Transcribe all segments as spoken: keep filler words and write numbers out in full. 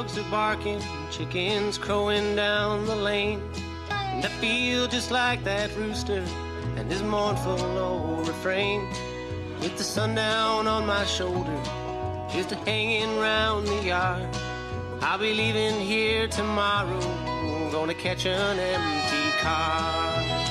dogs are barking, chickens crowing down the lane. And I feel just like that rooster and his mournful old refrain. With the sundown on my shoulder, just hanging round the yard. I'll be leaving here tomorrow, gonna catch an empty car.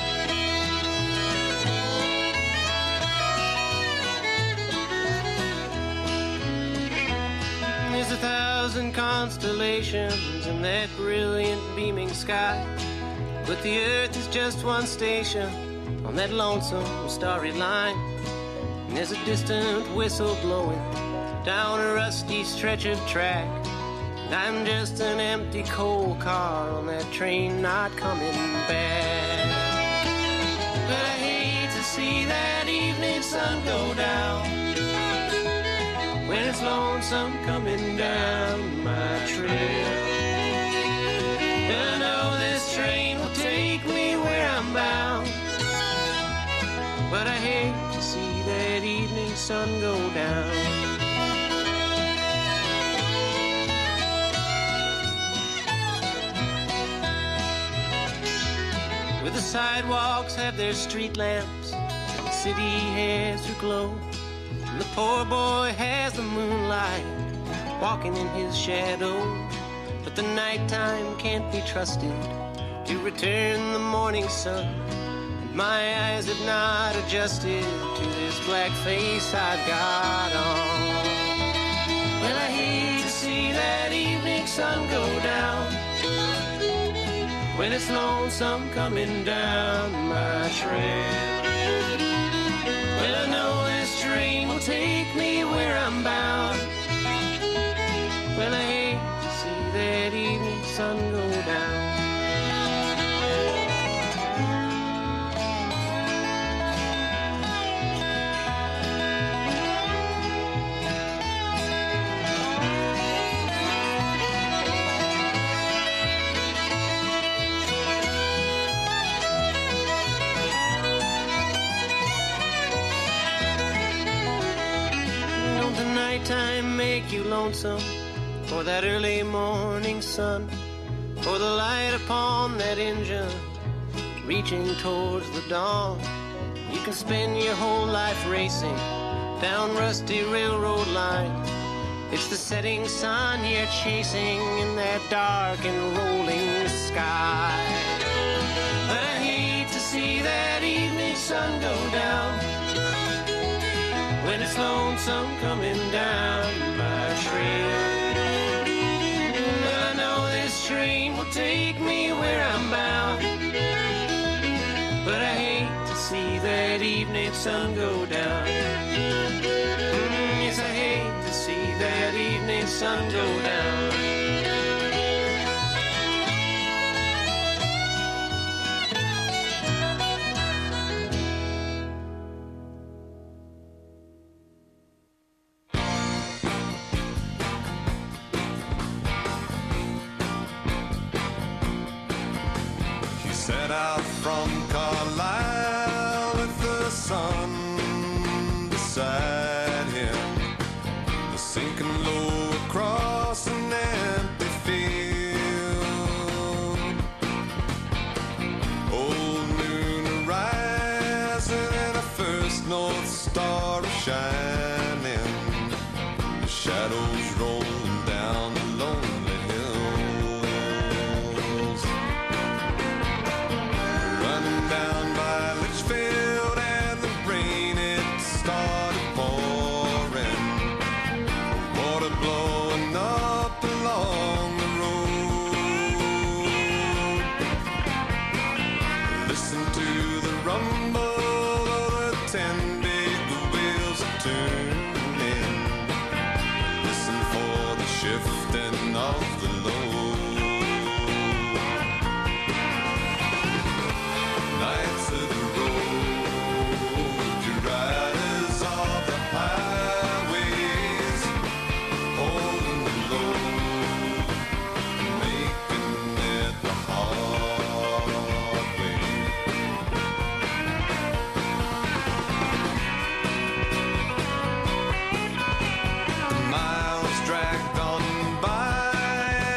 There's a thousand constellations in that brilliant beaming sky, but the earth is just one station on that lonesome starry line. And there's a distant whistle blowing down a rusty stretch of track, and I'm just an empty coal car on that train not coming back. But I hate to see that evening sun go down, when it's lonesome coming down my trail. I know this train will take me where I'm bound, but I hate to see that evening sun go down. Where the sidewalks have their street lamps and the city has her glow, and the poor boy has the moonlight walking in his shadow. But the nighttime can't be trusted to return the morning sun, and my eyes have not adjusted to this black face I've got on. Well, I hate to see that evening sun go down, when it's lonesome coming down my trail. Well, I know this train will take me where I'm bound, well, I hate to see that evening sun go down. Don't the nighttime make you lonesome for that early morning sun, for the light upon that engine reaching towards the dawn? You can spend your whole life racing down rusty railroad lines. It's the setting sun you're chasing in that dark and rolling sky. But I hate to see that evening sun go down, when it's lonesome coming down my trail. I know this train will take me where I'm bound, but I hate to see that evening sun go down. Mm, yes, I hate to see that evening sun go down. Set out from Carlisle with the sun beside him, sinking low across an empty field. Old moon rising and a first north star shining, the shadows rolling down the lonely hills. Down by Litchfield and the rain it started pouring, water blowing up along the road. Listen to the rumble of the ten big wheels are turning. Listen for the shifting of the load. Knights of the road, you riders of the highways, holding the load, making it the hard way. The miles dragged on by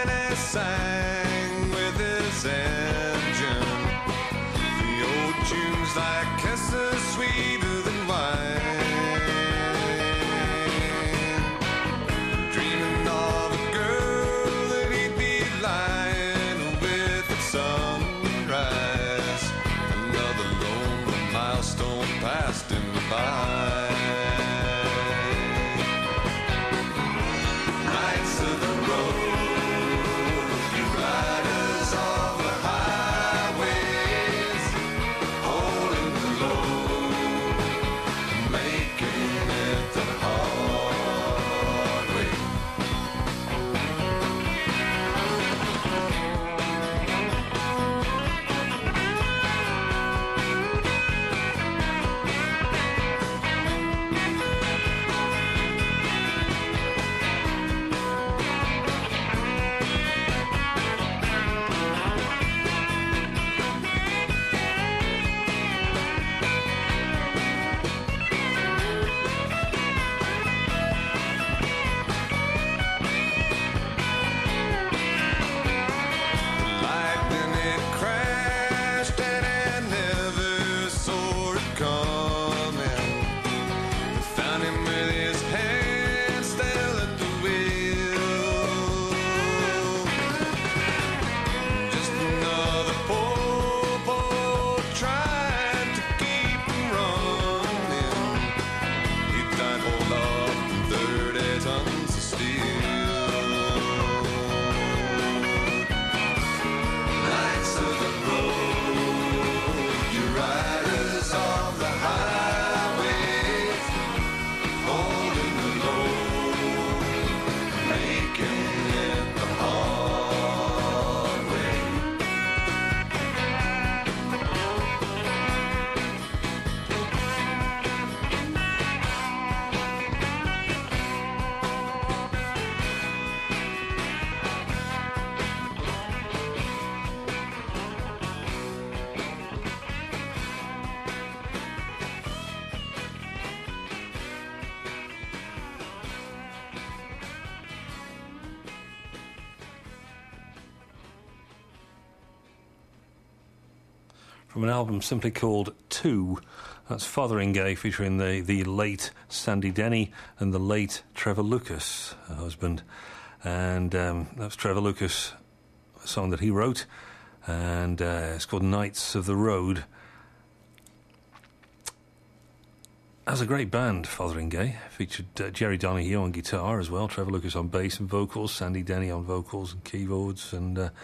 from an album simply called Two. That's Fotheringay featuring the, the late Sandy Denny and the late Trevor Lucas, her husband. And um, that's Trevor Lucas, a song that he wrote, and uh, it's called Knights of the Road. That's a great band, Fotheringay. Featured uh, Jerry Donahue on guitar as well, Trevor Lucas on bass and vocals, Sandy Denny on vocals and keyboards, and uh,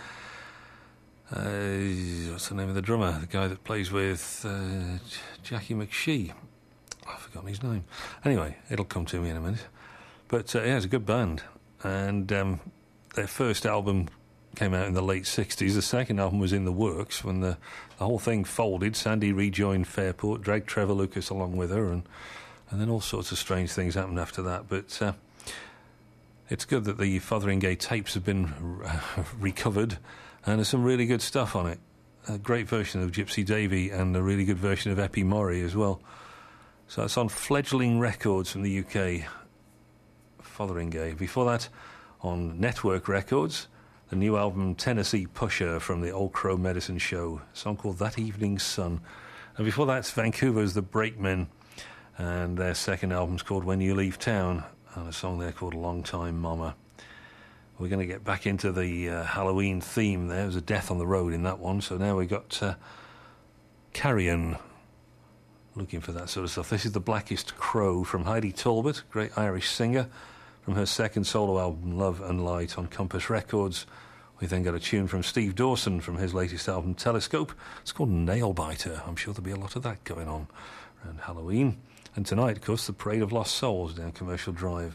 uh, what's the name of the drummer? The guy that plays with uh, Jackie McShee. I've forgotten his name. Anyway, it'll come to me in a minute. But uh, yeah, it's a good band. And um, their first album came out in the late sixties. The second album was in the works when the, the whole thing folded. Sandy rejoined Fairport, dragged Trevor Lucas along with her, and, and then all sorts of strange things happened after that. But uh, it's good that the Fotheringay tapes have been re- recovered, and there's some really good stuff on it. A great version of Gypsy Davy and a really good version of Eppie Murray as well. So it's on Fledgling Records from the U K, Fotheringay. Before that, on Network Records, the new album Tennessee Pusher from the Old Crow Medicine Show, a song called That Evening's Sun. And before that, Vancouver's The Breakmen, and their second album's called When You Leave Town, and a song there called Long Time Mama. We're going to get back into the uh, Halloween theme there. There was a death on the road in that one, so now we've got uh, Carrion looking for that sort of stuff. This is The Blackest Crow from Heidi Talbot, great Irish singer, from her second solo album, Love and Light, on Compass Records. We then got a tune from Steve Dawson from his latest album, Telescope. It's called Nailbiter. I'm sure there'll be a lot of that going on around Halloween. And tonight, of course, the Parade of Lost Souls down Commercial Drive.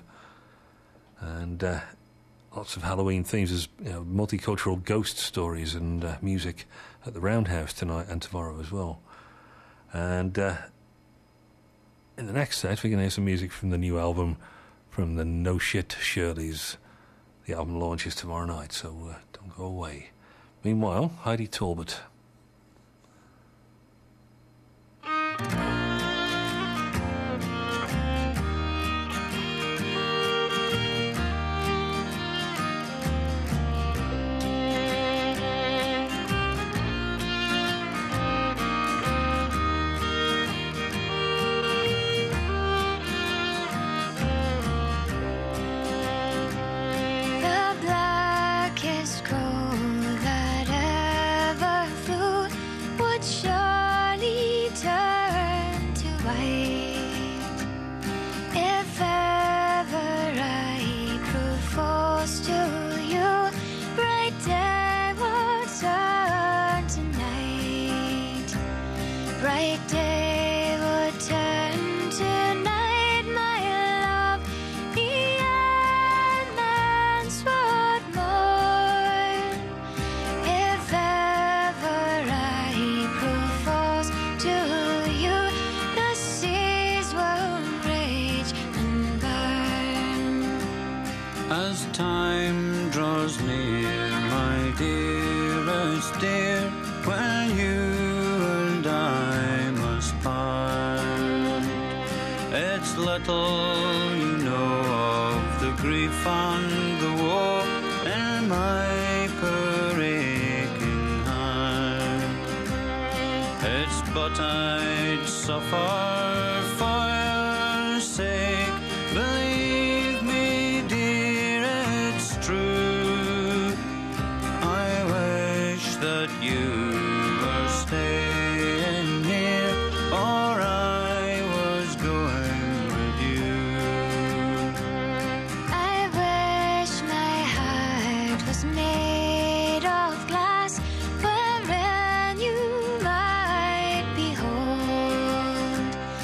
And uh, lots of Halloween themes. There's, you know, multicultural ghost stories and uh, music at the Roundhouse tonight and tomorrow as well. And uh, in the next set, we're going to hear some music from the new album from the No Shit Shirleys. The album launches tomorrow night, so uh, don't go away. Meanwhile, Heidi Talbot. Wherein you might behold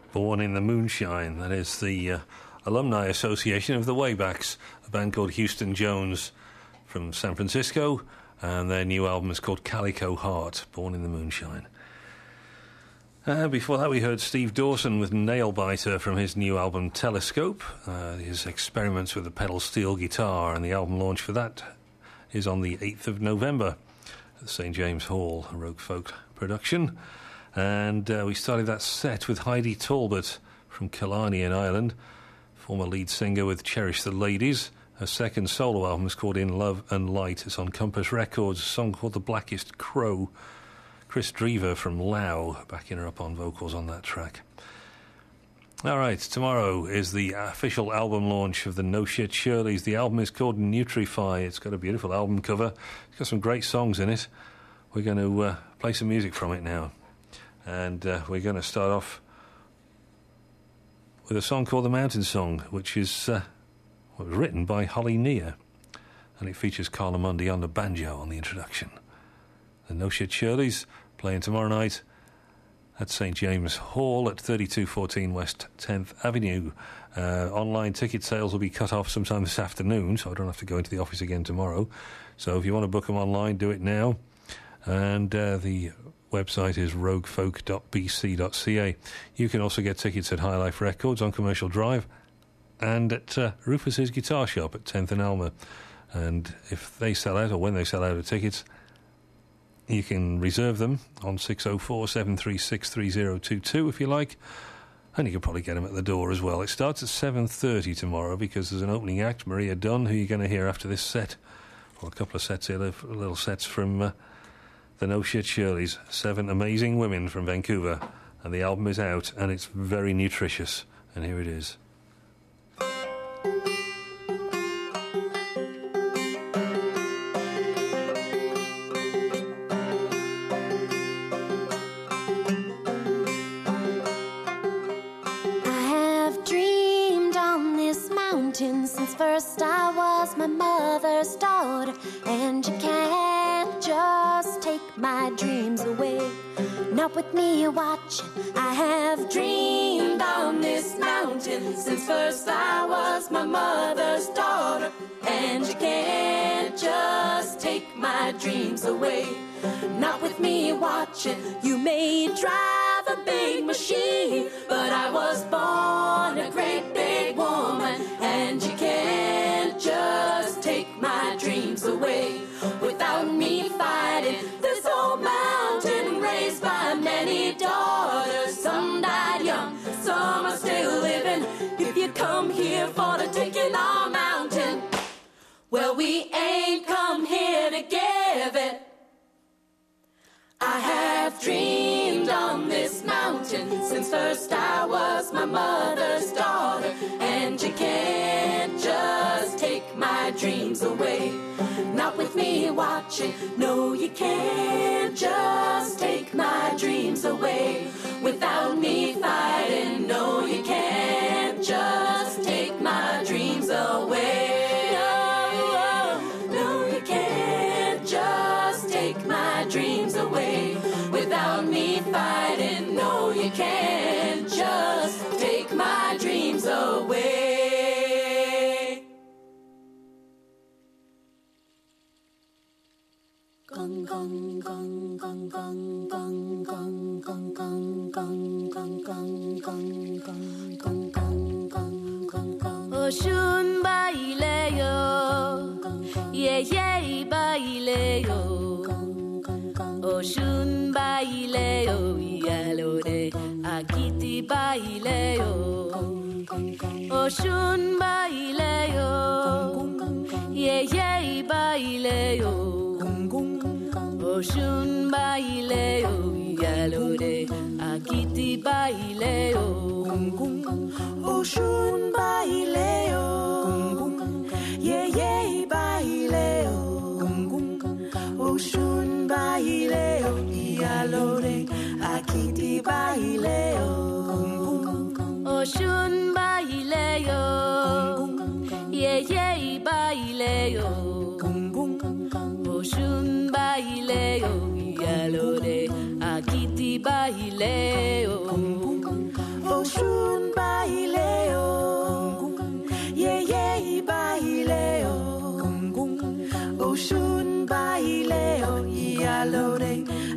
Born in the Moonshine. That is the uh, alumni association of the Waybacks, a band called Houston Jones from San Francisco, and their new album is called Calico Heart, Born in the Moonshine. Uh, before that we heard Steve Dawson with Nailbiter from his new album Telescope, uh, his experiments with the pedal steel guitar, and the album launch for that is on the eighth of November at the Saint James Hall, a Rogue Folk production. And uh, we started that set with Heidi Talbot from Killarney in Ireland, former lead singer with Cherish the Ladies. Her second solo album is called In Love and Light. It's on Compass Records, a song called The Blackest Crow. Chris Drever from Lao backing her up on vocals on that track. All right, tomorrow is the official album launch of the No Shit Shirleys. The album is called Nutrify. It's got a beautiful album cover. It's got some great songs in it. We're going to uh, play some music from it now. And uh, we're going to start off with a song called The Mountain Song, which is uh, was written by Holly Near. And it features Carla Mundy on the banjo on the introduction. The No Shit Shirleys playing tomorrow night at Saint James Hall at thirty-two fourteen West tenth Avenue. Uh, online ticket sales will be cut off sometime this afternoon, so I don't have to go into the office again tomorrow. So if you want to book them online, do it now. And uh, the website is rogue folk dot b c dot c a. You can also get tickets at High Life Records on Commercial Drive and at uh, Rufus's Guitar Shop at tenth and Elmer. And if they sell out, or when they sell out of tickets, you can reserve them on six oh four, seven three six, three oh two two if you like. And you can probably get them at the door as well. It starts at seven thirty tomorrow because there's an opening act, Maria Dunn, who you're going to hear after this set. Well, a couple of sets here, little sets from uh, the No Shit Shirleys. Seven amazing women from Vancouver. And the album is out, and it's very nutritious. And here it is. Since first I was my mother's daughter, and you can't just take my dreams away. Not with me watching. I have dreamed on this mountain since first I was my mother's daughter, and you can't just take my dreams away. Not with me watching. You may drive a big machine, but I was born a great big woman, and you can't just take my dreams away without me fighting this old mountain raised by many daughters. Some died young, some are still living. If you come here for the taking our mountain, well, we ain't come here to give it. I have dreamed on this mountain since first I was my mother's daughter, and you can't just take my dreams away. Not with me watching. No, you can't just take my dreams away without me fighting. No, you can't just take my dreams away. No, no, you can't just take my dreams away without me fighting. No, you can't just take my dreams away. Gong gong gong gong gong gong gong gong gong gong gong gong gong gong gong gong gong gong gong. Oshun baileo, yeah yeah baileo. Oshun baileo, yalore akiti baileo. Oshun baileo, yeah yeah baileo. Oshun baileo, yalore akiti baileo. Oshun baileo, yeah yeah baileo. Oshun baileo, yalore akiti baileo. Oshun baileo, yeah yeah baileo. Oshun baileo, yalore akiti baileo. Oshun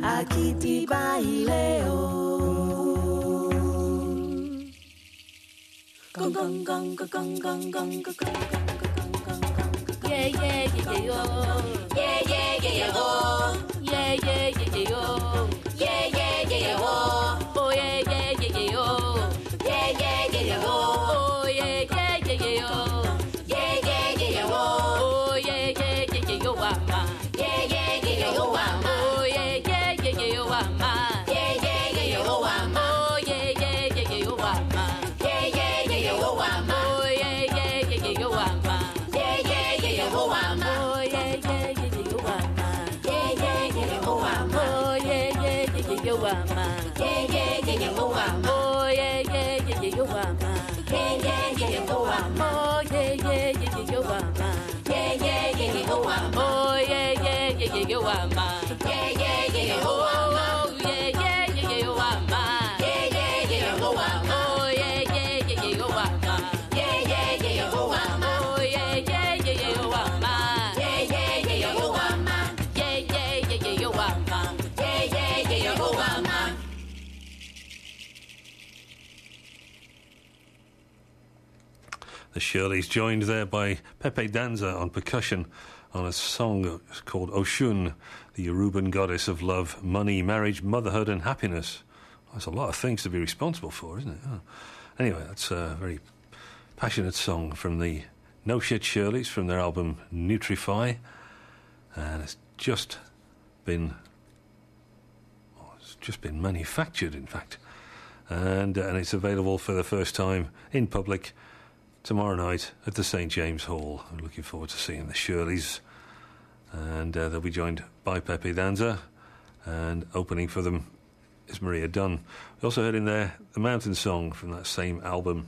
aquí te baileo. Gong gong gong gong gong gong gong gong gong. Yeah yeah yeah yeah oh. Yeah yeah yeah yeah oh. Yeah yeah yeah yeah oh. Yeah yeah yeah yeah oh. Oh yeah yeah yeah yeah oh. Yeah yeah yeah yeah oh. Oh yeah yeah yeah yeah oh. Yeah yeah yeah yeah oh. Oh yeah yeah yeah yeah oh mama. Yeah yeah yeah yeah oh mama. Oh yeah yeah yeah yeah oh mama. Yeah yeah yeah yeah oh mama. Oh yeah yeah yeah yeah oh mama. Yeah yeah yeah yeah oh mama. Oh yeah yeah yeah yeah oh mama. Yeah yeah yeah yeah oh mama. Oh yeah yeah yeah yeah oh mama. Yeah yeah yeah yeah oh mama. Oh yeah yeah yeah yeah oh mama. Yeah yeah yeah yeah oh mama. Oh yeah yeah yeah yeah oh mama. Yeah yeah yeah yeah oh mama. Oh yeah yeah yeah yeah oh mama. Yeah yeah yeah yeah oh mama. Oh yeah yeah yeah yeah oh mama. Yeah yeah yeah yeah oh mama. Yeah yeah yeah yeah oh mama. Yeah yeah yeah yeah oh mama. Oh yeah yeah yeah yeah oh mama. Yeah yeah yeah yeah oh mama. Oh yeah yeah yeah yeah oh mama. Yeah yeah yeah yeah oh mama. Yeah yeah yeah yeah oh mama. Yeah yeah yeah yeah oh mama. The Shirleys, joined there by Pepe Danza on percussion on a song called Oshun, the Yoruban goddess of love, money, marriage, motherhood and happiness. That's a lot of things to be responsible for, isn't it? Oh. Anyway, that's a very passionate song from the No Shit Shirleys from their album Nutrify, and it's just been well, it's just been manufactured, in fact, and uh, and it's available for the first time in public tomorrow night at the Saint James Hall. I'm looking forward to seeing the Shirleys, and uh, they'll be joined by Pepe Danza, and opening for them is Maria Dunn. We also heard in there the Mountain Song from that same album.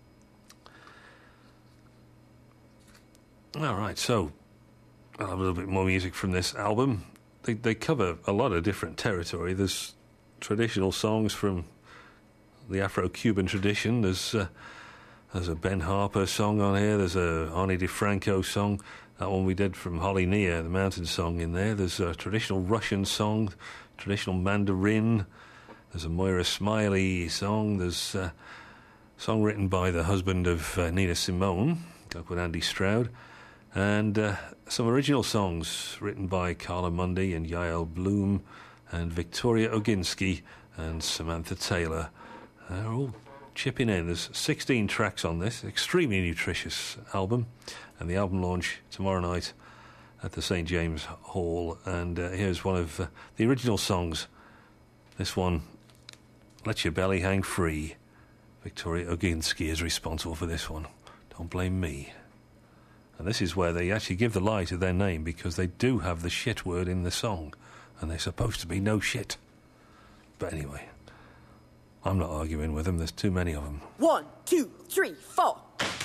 All right, so I'll have a little bit more music from this album. They, they cover a lot of different territory. There's traditional songs from the Afro-Cuban tradition. There's uh, There's a Ben Harper song on here. There's a Arnie DeFranco song. That one we did from Holly Nia, the Mountain Song, in there. There's a traditional Russian song, traditional Mandarin. There's a Moira Smiley song. There's a song written by the husband of uh, Nina Simone, a guy called Andy Stroud. And uh, some original songs written by Carla Mundy and Yael Bloom and Victoria Oginski and Samantha Taylor. They're all chipping in. There's sixteen tracks on this extremely nutritious album, and the album launch tomorrow night at the Saint James Hall. And uh, here's one of uh, the original songs. This one, Let Your Belly Hang Free. Victoria Oginski is responsible for this one. Don't blame me. And this is where they actually give the lie to their name, because they do have the shit word in the song, and they're supposed to be no shit. But anyway, I'm not arguing with them. There's too many of them. One, two, three, four.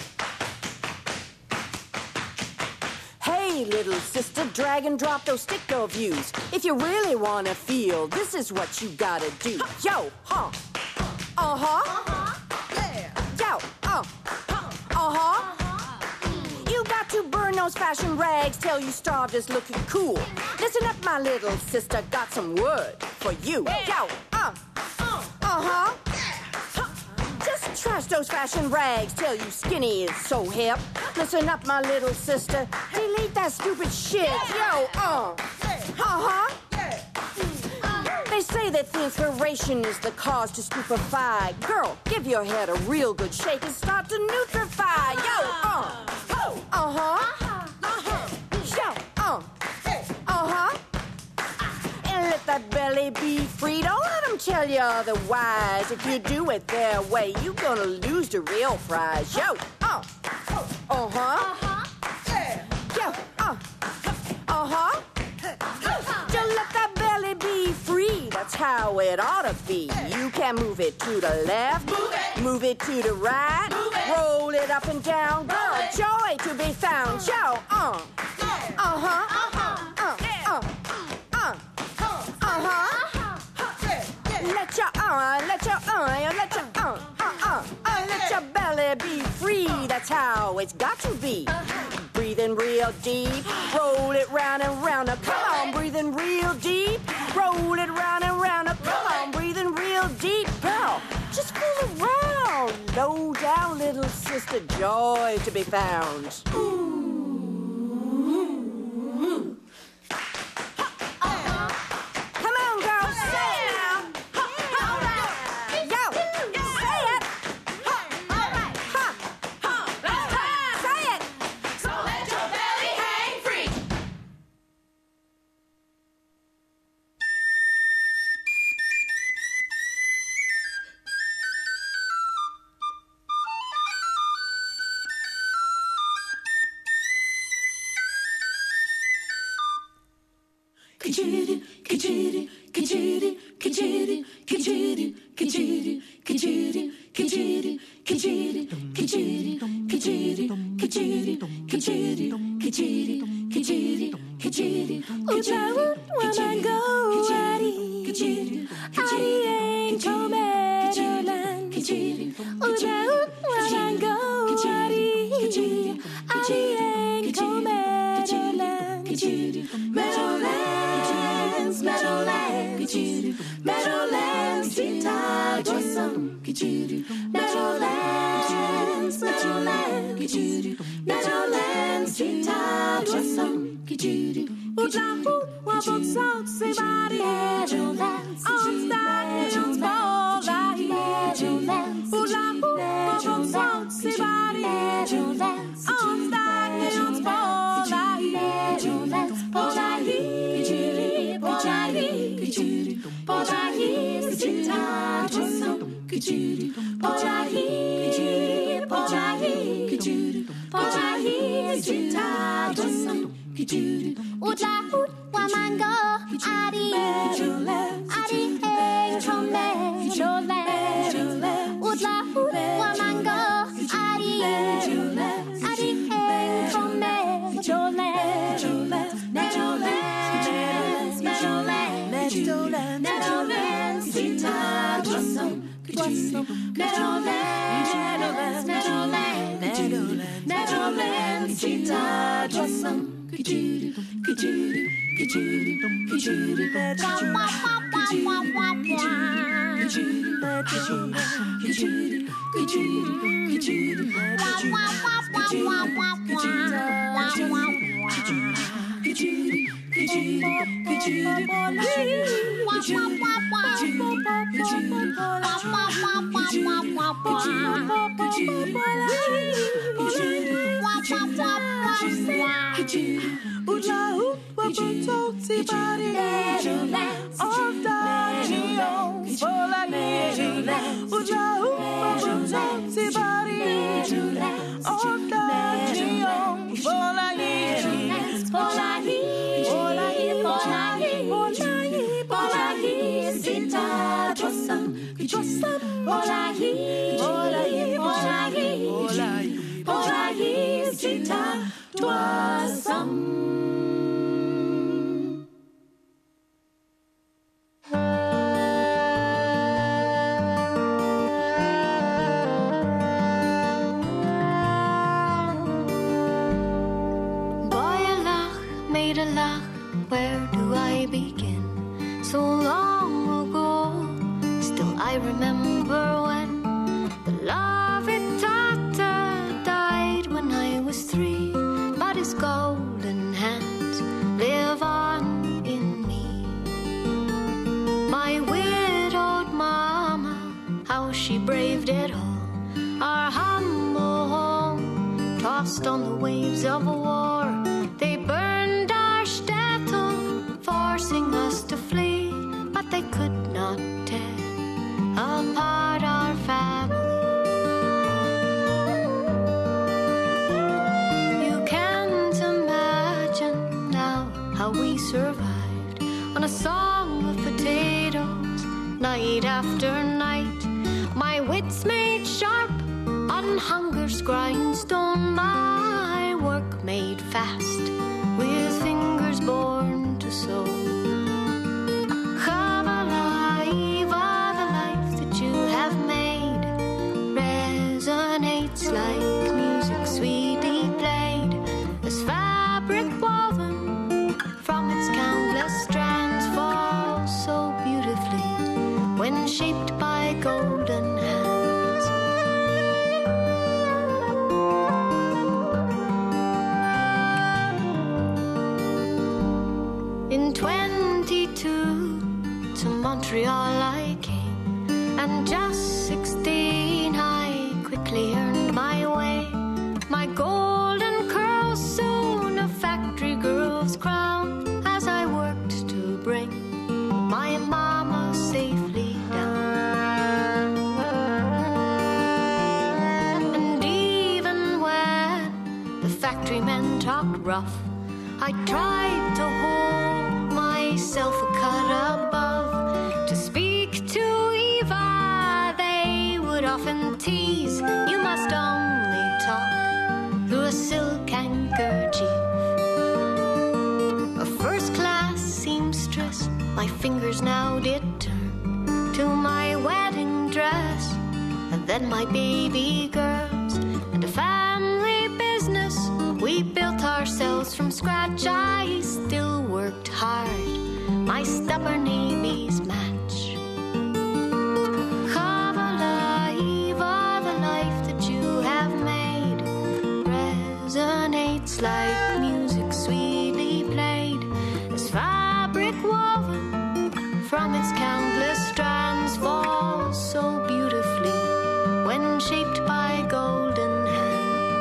Hey, little sister, drag and drop those stick-o views. If you really want to feel, this is what you gotta do. Yo, huh. Uh-huh. Uh-huh. Yeah. Yo, uh. Uh-huh. You got to burn those fashion rags till you starve just looking cool. Listen up, my little sister, got some word for you. Yo, uh. Uh-huh. Just trash those fashion rags till you skinny is so hip. Listen up, my little sister. Delete that stupid shit. Yo, uh. Uh-huh. They say that the inspiration is the cause to stupefy. Girl, give your head a real good shake and start to nutrify. Yo, uh. Uh-huh. Yo, uh. Uh-huh. And let that belly be free. Don't let them tell you otherwise. If you do it their way, you gonna lose the real prize. Yo, uh. Uh-huh. Yo, uh. Uh-huh. Just let that belly be free. That's how it ought to be. You can move it to the left, move it, move it to the right, move it, roll it up and down. Girl, joy to be found. Yo, uh. Uh-huh. Uh-huh. Uh. Uh. Uh-huh. Let your uh, let your uh, let your uh, uh, uh, uh, let your belly be free. That's how it's got to be. Breathe in real deep, roll it round and round. Now come on, breathe in real deep, roll it round just a joy to be found. Come on, girls, say it now. Yo, say it. Say it. So let your belly hang free. Kajiri, kajiri, kajiri, kajiri, kajiri, kajiri, kajiri, kajiri, kajiri, kajiri, kajiri, kajiri, kajiri, kajiri, kajiri, kajiri. Ujawu wamango ari, ari en Meadowland. Ujawu wamango ari, ari en Meadowland. Meadowlands, Meadowlands, Meadowlands, sweetheart, blossom. Meadowlands, Meadowlands, Meadowlands, sweetheart, blossom. Ujawu wabok salt se bari, Meadowlands, ons daar in ons Meadowlands. Ujawu wabok salt se bari, Meadowlands, ons daar in ons Meadowlands. Podahi, Podahi, Podahi, sweetheart, blossom. Podahi, Podahi, Podahi, sweetheart, blossom. Ujawu wamango ari, ari en Meadowland. Ujawu wamango ari, ari en Meadowland. Meadowlands, Meadowlands, Meadowlands, Meadowlands, sweetheart, blossom. Meadowlands, Meadowlands, Meadowlands, Meadowlands, sweetheart, blossom. Ujawu wabok salt se bari, ons daar in ons Ujawu wabok salt se bari, ons daar in ons Polahi, Polahi, Polahi, Polahi, sweetheart, blossom. Polahi, Polahi, Polahi, Polahi, sweetheart, blossom. Made a laugh, where do I begin? So long ago, still I remember when the love it tata died when I was three. But his golden hands live on in me. My widowed mama, how she braved it all. Our humble home, tossed on the waves of a war. They burned our shtetl, forcing us to flee, but they could not tear apart our family. You can't imagine now how we survived on a song of potatoes, night after night. My wits made sharp on hunger's grindstone, my work made fast with fingers born to sew. Chavala'iva, the life that you have made resonates like music sweetly played, as fabric woven from its countless strands falls so beautifully when shaped by golden hands. Montreal I came, and just sixteen I quickly earned my way. My golden curls soon a factory girl's crown, as I worked to bring my mama safely down. And even when the factory men talked rough, I tried to hold myself a cut above. To speak to Eva, they would often tease, you must only talk through a silk handkerchief. A first-class seamstress, my fingers now did turn to my wedding dress, and then my baby girls, and a family business we built ourselves from scratch. I still worked hard, my stubborn Amy's match. Kavala, Eva, the life that you have made resonates like music sweetly played, as fabric woven from its countless strands falls so beautifully when shaped by golden hands.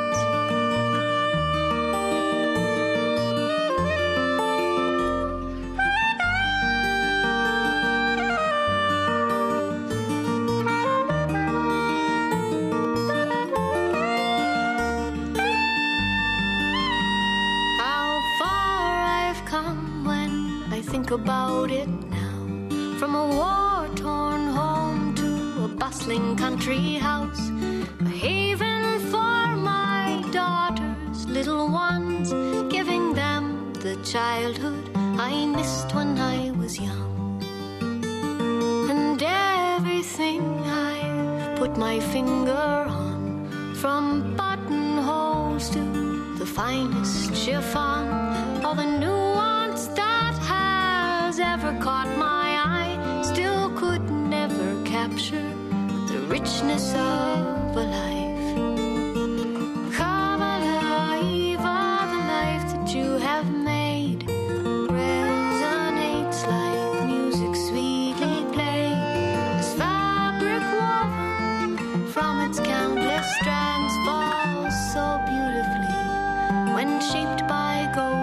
About it now, from a war-torn home to a bustling country house, a haven for my daughters, little ones, giving them the childhood I missed when I was young. And everything I've put my finger on, from buttonholes to the finest chiffon, all the nuance that ever caught my eye, still could never capture the richness of a life. Kavala, Eva, the life that you have made resonates like music sweetly played, as fabric woven from its countless strands falls so beautifully when shaped by gold.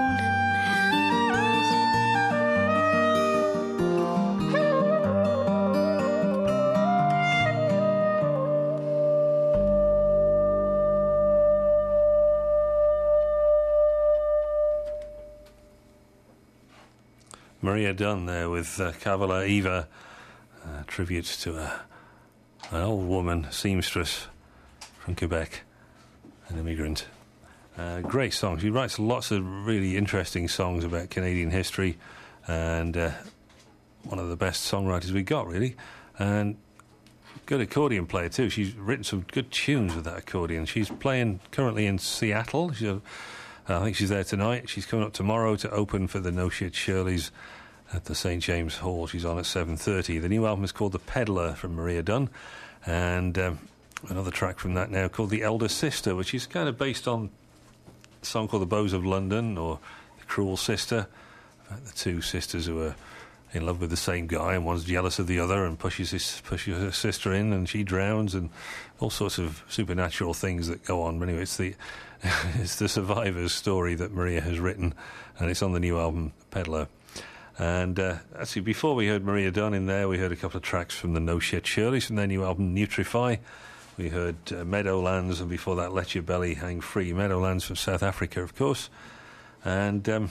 Maria Dunn there with uh, Kavala Eva, uh, tribute to a, an old woman, seamstress from Quebec, an immigrant. Uh, great song. She writes lots of really interesting songs about Canadian history, and uh, one of the best songwriters we got, really. And good accordion player too. She's written some good tunes with that accordion. She's playing currently in Seattle. She's a, I think she's there tonight. She's coming up tomorrow to open for the No Shit Shirleys at the Saint James Hall. She's on at seven thirty. The new album is called The Peddler from Maria Dunn, and um, another track from that now called The Elder Sister, which is kind of based on a song called The Bows of London, or The Cruel Sister, about the two sisters who are in love with the same guy, and one's jealous of the other and pushes his pushes her sister in, and she drowns, and all sorts of supernatural things that go on. But anyway, it's the it's the survivor's story that Maria has written, and it's on the new album Peddler. And uh, actually, before we heard Maria Dunn in there, we heard a couple of tracks from the No Shit Shirleys from their new album Nutrify. We heard uh, Meadowlands, and before that, Let Your Belly Hang Free. Meadowlands from South Africa, of course. And um,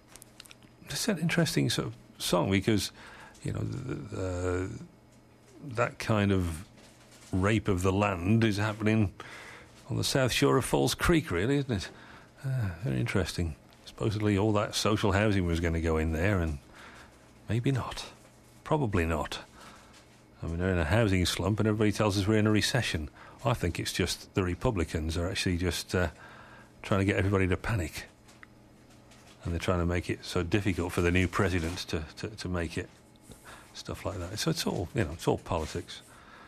it's an interesting sort of song because, you know, the, the, that kind of rape of the land is happening on the south shore of Falls Creek, really, isn't it? Uh, very interesting. Supposedly all that social housing was going to go in there, and maybe not. Probably not. I mean, they're in a housing slump and everybody tells us we're in a recession. I think it's just the Republicans are actually just uh, trying to get everybody to panic. And they're trying to make it so difficult for the new president to, to, to make it. Stuff like that. So it's all, you know, it's all politics.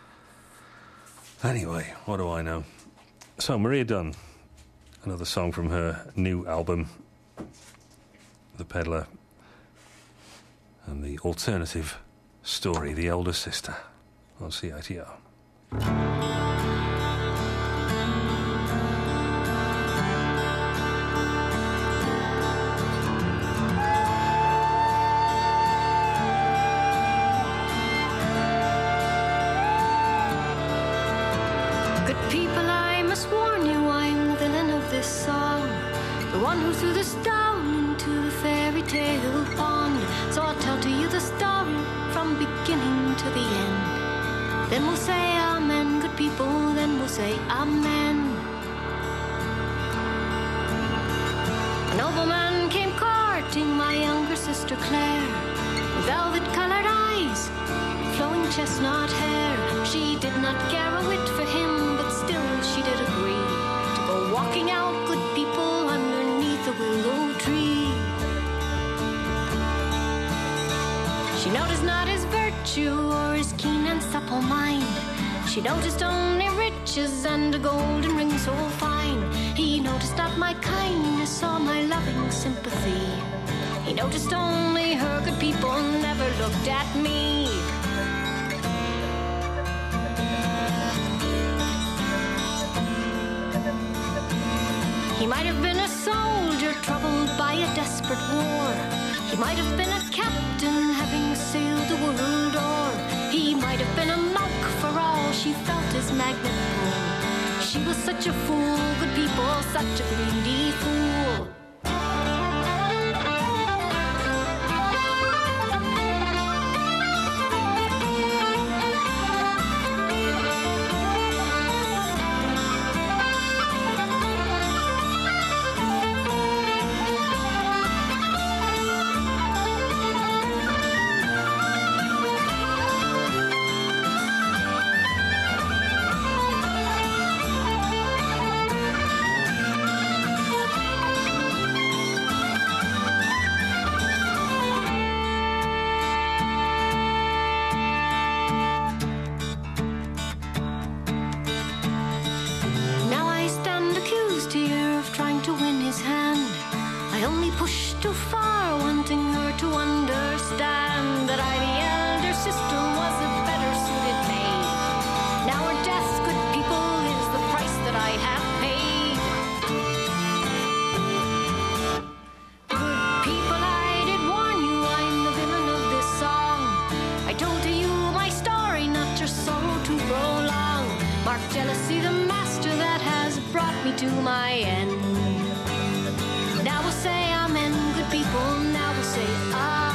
Anyway, what do I know? So, Maria Dunn, another song from her new album, The Peddler, and the alternative Story, the elder sister, on C I T R. Good people, I must warn you, I'm the villain of this song. The one who threw this down into the fairy tale pond. So I'll tell to you the story from beginning to the end. Then we'll say amen, good people, then we'll say amen. A nobleman came courting my younger sister Claire, with velvet-colored eyes, flowing chestnut hair. She did not care a whit for him, but still she did agree to go walking out, good people, underneath a willow tree. She noticed not his virtue or his keen and supple mind. She noticed only riches and a golden ring so fine. He noticed not my kindness or my loving sympathy. He noticed only her, good people, never looked at me. He might have been a soldier troubled by a desperate war. He might have been a captain having sailed the world o'er. He might have been a monk for all she felt his magnet pull. She was such a fool, good people, such a greedy fool. Jealousy, the master that has brought me to my end. Now we'll say amen, good people, now we'll say amen.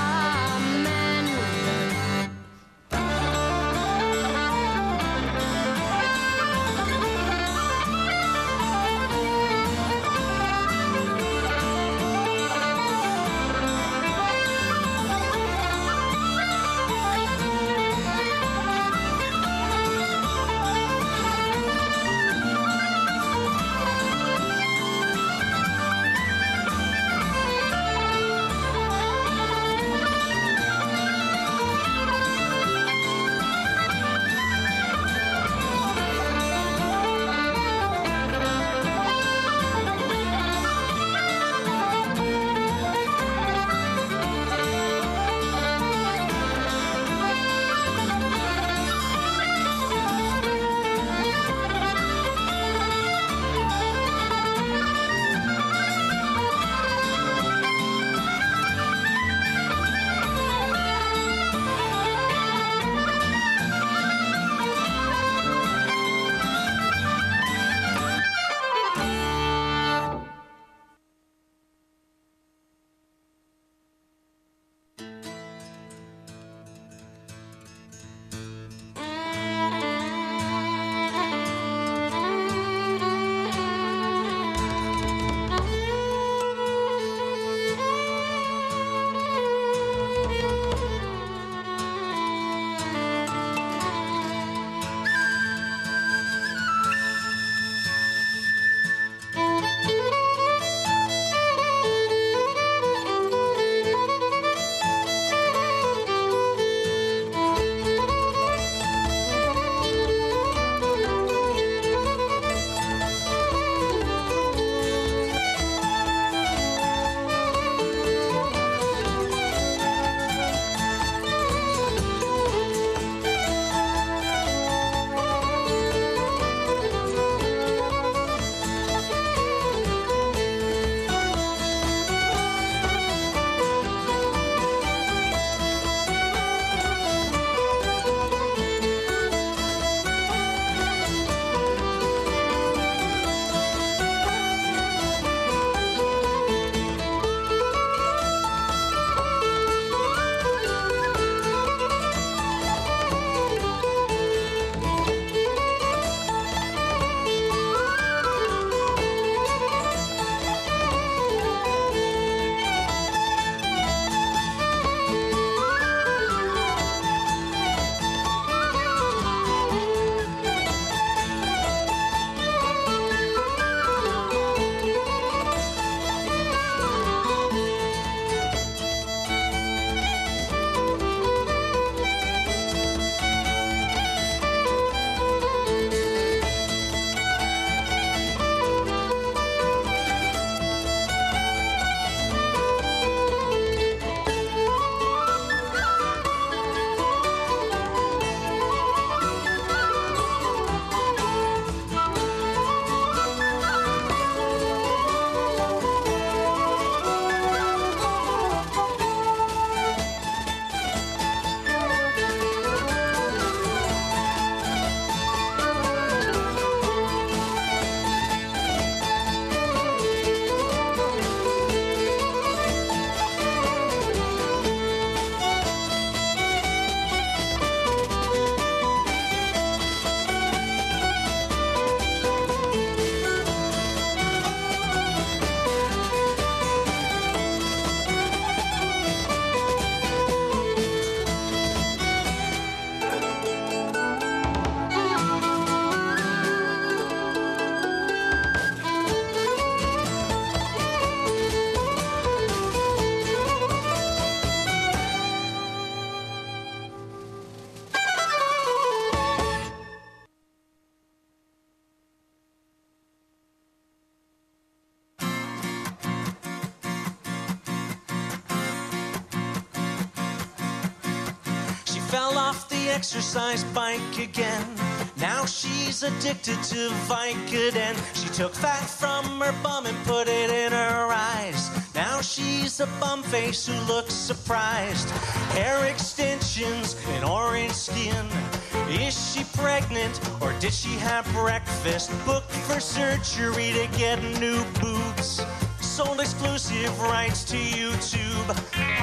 fell off the exercise bike again. Now she's addicted to Vicodin. She took fat from her bum and put it in her eyes. Now she's a bum face who looks surprised. Hair extensions and orange skin. Is she pregnant or did she have breakfast? Booked for surgery to get new boobs. Sold exclusive rights to YouTube.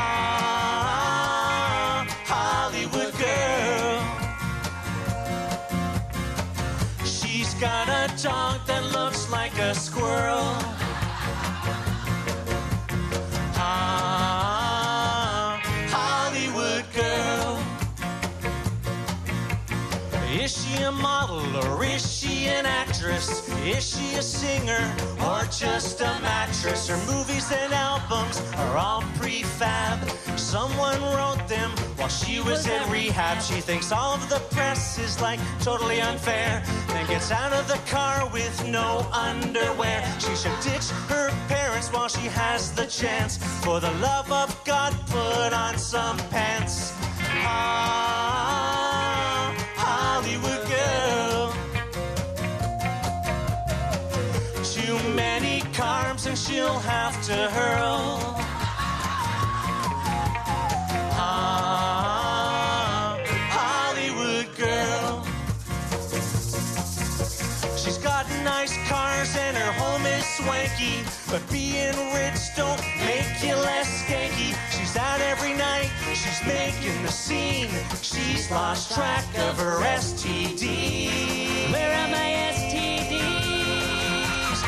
Ah, Hollywood girl. She's got a dog that looks like a squirrel. Ah, Hollywood girl. Is she a model or is she an actress? Is she a singer or just a mattress? Her movies and albums are all prefab. Someone wrote them while she was in rehab. She thinks all of the press is like totally unfair, then gets out of the car with no underwear. She should ditch her parents while she has the chance. For the love of God, put on some pants. Ah, Hollywood girl. Too many carbs and she'll have to hurl. Ah, Hollywood girl. She's got nice cars and her home is swanky, but being rich don't make you less skanky. She's out every night, she's making the scene. She's lost track of her S T Ds. Where are my S T Ds?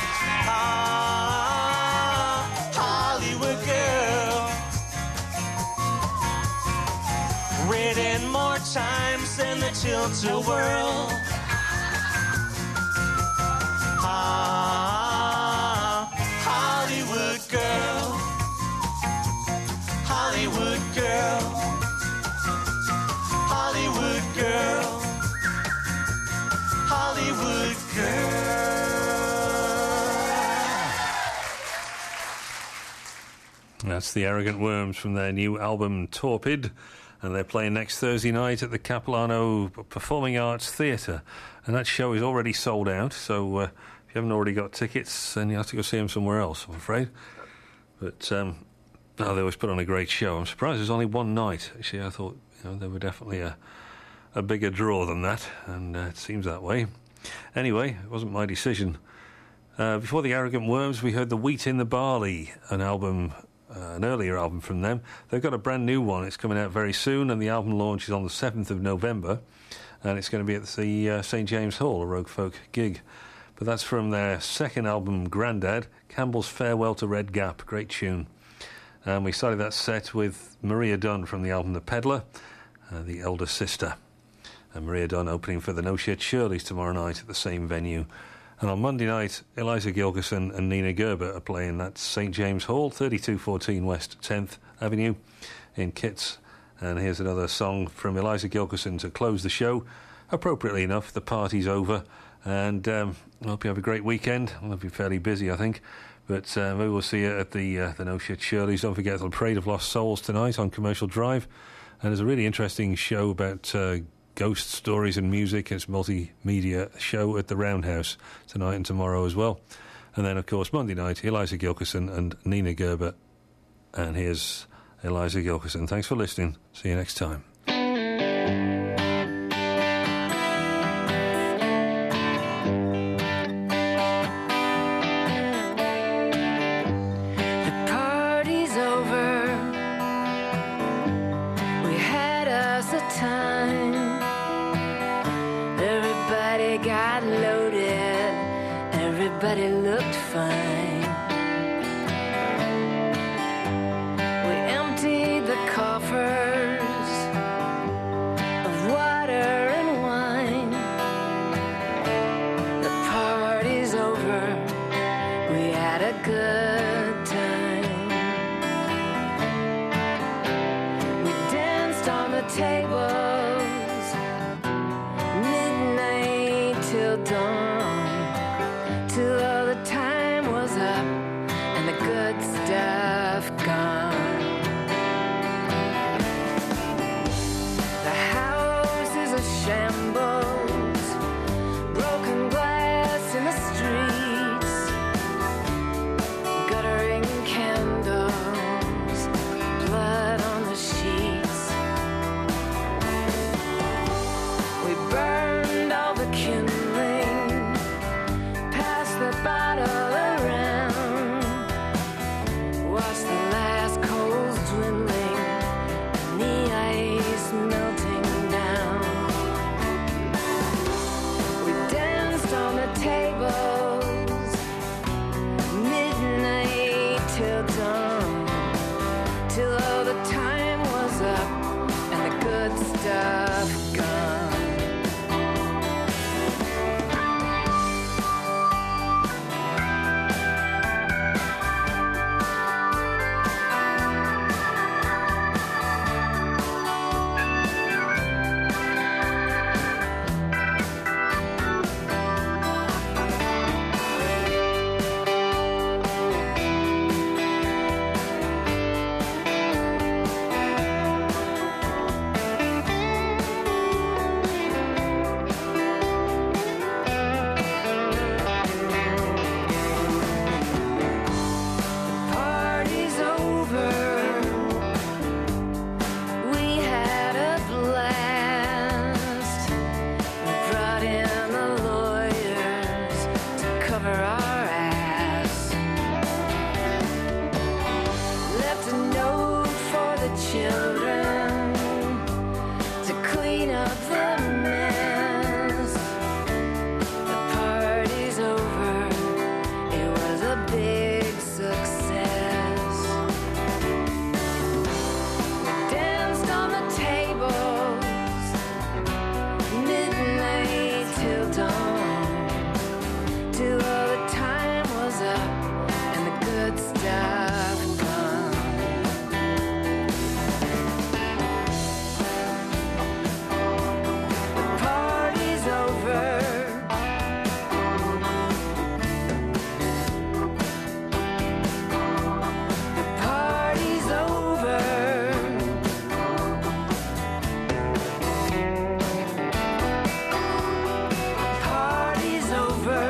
Ah, Hollywood girl. Ridden more times than the tilt-a-whirl. Ah, Hollywood girl. Hollywood girl. Hollywood girl. Hollywood girl. That's the Arrogant Worms from their new album Torpid, and they're playing next Thursday night at the Capilano Performing Arts Theatre, and that show is already sold out, so uh, if you haven't already got tickets, then you have to go see them somewhere else, I'm afraid. But um, no, they always put on a great show. I'm surprised there's only one night. Actually, I thought, you know, they were definitely a, a bigger draw than that, and uh, it seems that way. Anyway, it wasn't my decision. Uh, before the Arrogant Worms, we heard The Wheat in the Barley, an album, uh, an earlier album from them. They've got a brand new one. It's coming out very soon, and the album launch is on the seventh of November, and it's going to be at the uh, Saint James Hall, a Rogue Folk gig. But that's from their second album, Grandad, Campbell's Farewell to Red Gap. Great tune. And we started that set with Maria Dunn from the album The Peddler, uh, the elder sister. And Maria Dunn opening for the No Shit Shirleys tomorrow night at the same venue. And on Monday night, Eliza Gilkyson and Nina Gerber are playing at Saint James Hall, thirty-two fourteen West tenth Avenue in Kitts. And here's another song from Eliza Gilkyson to close the show. Appropriately enough, the party's over. And um, I hope you have a great weekend. I'll be fairly busy, I think. But uh, maybe we'll see you at the uh, the No Shit Shirleys. Don't forget the Parade of Lost Souls tonight on Commercial Drive. And there's a really interesting show about uh, ghost stories and music. It's a multimedia show at the Roundhouse tonight and tomorrow as well. And then, of course, Monday night, Eliza Gilkyson and Nina Gerber. And here's Eliza Gilkyson. Thanks for listening. See you next time. Everybody looked fine. We emptied the coffers of water and wine. The party's over. We had a good time. We danced on the tables, midnight till dawn. Till all the time was up and the good stuff gone. The shambles, broken glass in the streets, guttering candles, blood on the sheets. We burned all the kindling, passed the bottle around, watched the last coals dwindling, and the ice melting down. We danced on the tables, midnight till dawn, till all the time was up and the good stuff gone. Party's over. We had a blast. We brought in the lawyers to cover our ass. Left a note for the children to clean up the mess. The party's over. It was a big success. We danced on the tables, midnight till dawn, till all the time was up and the good stuff gone. The party's over. The party's over. Party's over.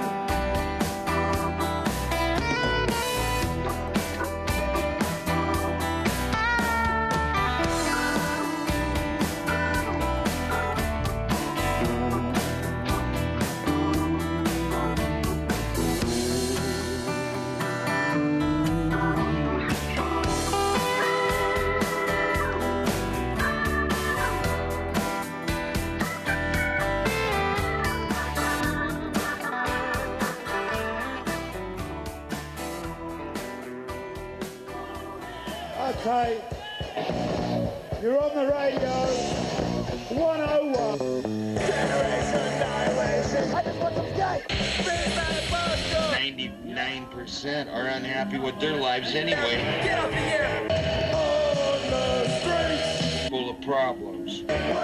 Okay, you're on the radio, one oh one. Generation Annihilation. I just want some steak. ninety-nine percent are unhappy with their lives anyway. Get up here. On the streets. Full of problems.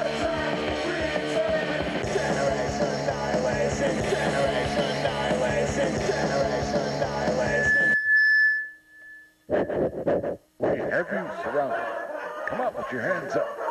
Generation Annihilation. Generation Annihilation. Generation Annihilation. We have you surrounded. Come up with your hands up.